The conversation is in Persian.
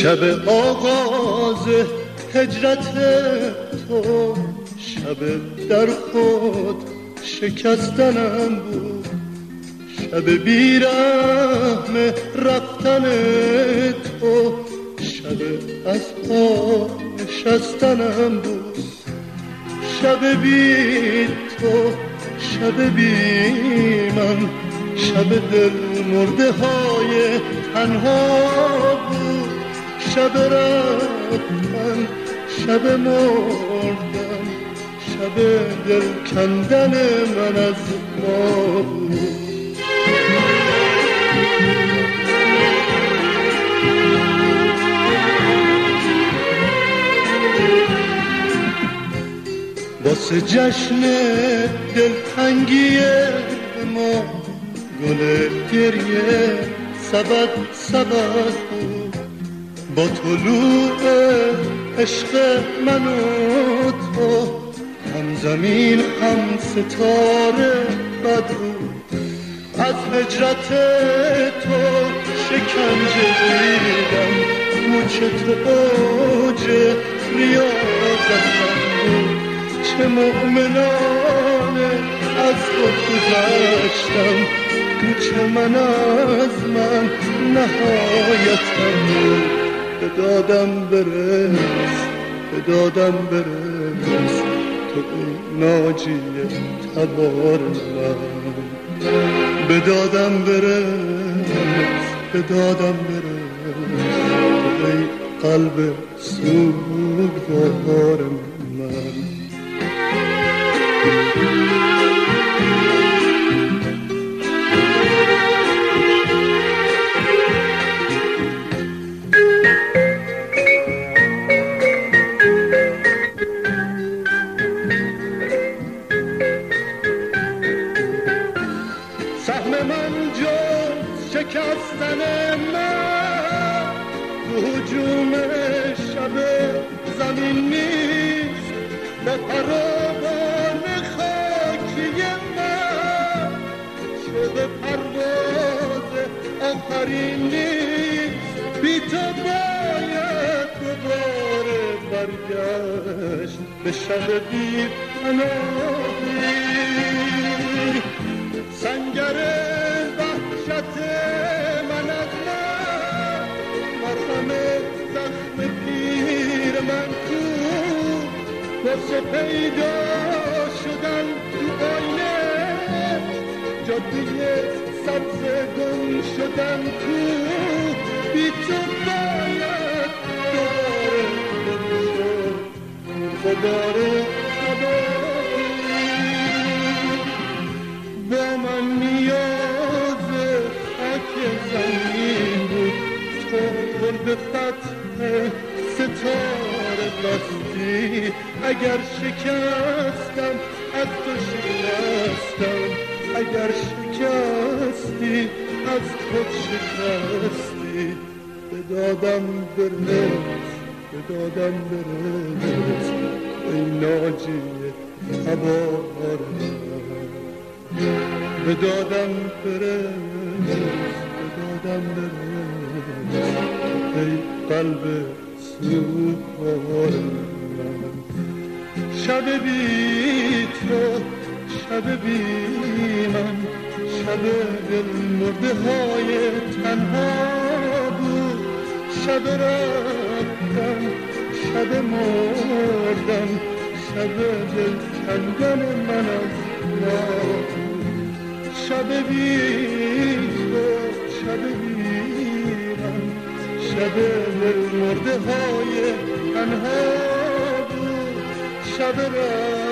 شب آغاز هجرت تو، شب در خود شکستنم بود، شب بیرحم رفتن تو، شب از پا نشستنم بود. شب بی تو، شب بی من، شب دل مرده های تنها بود. شب رفتن، شب مردن، شب دل کندن من از ما بود. واسه جشن دلتنگی ما گل گریه سبد سبد بود. با طلوع عشق من و تو هم زمین هم ستاره بد بود. از هجرت تو شکنجه دیدم، موچ تو اوج ریاضتم بود. چه مؤمنانه از خود گذشتم، چه من از من نهایتم بود. به دادم برس، به دادم برس، تو ای ناجی تبار من. به دادم برس، به دادم برس، تو ای قلب سوگوار من. سهم من جز شکستن من تو هجوم شب زمین نیست. با فراوان خاکی من شب پرواز آخرین نیست. بی تو باید دوباره برگشت به شب بی پناهی. سنگر وحشت من از من، مرهم زخم پیر من کو. واسه پیدا شدن تو آینه، جاده سبز گم شدن کو. بی تو باید دوباره گم شد دوباره با من نیاز خاک زمین بود. تو گل فتح ستاره بستی. اگر شکستم از تو شکستم، اگر شکستی از خود شکستی. به دادم برس، به دادم برس، ای ناجی تبار من. به دادم برس، به دادم برس، ای قلب سوگوار من. شب بی تو، شب بی من، شب دل مرده های تنها بود. شب رفتن، شب مردن، شب دل کندن من از ما. شب بی تو، شب بی من، شب دل مرده های تنها بود. شب رفتن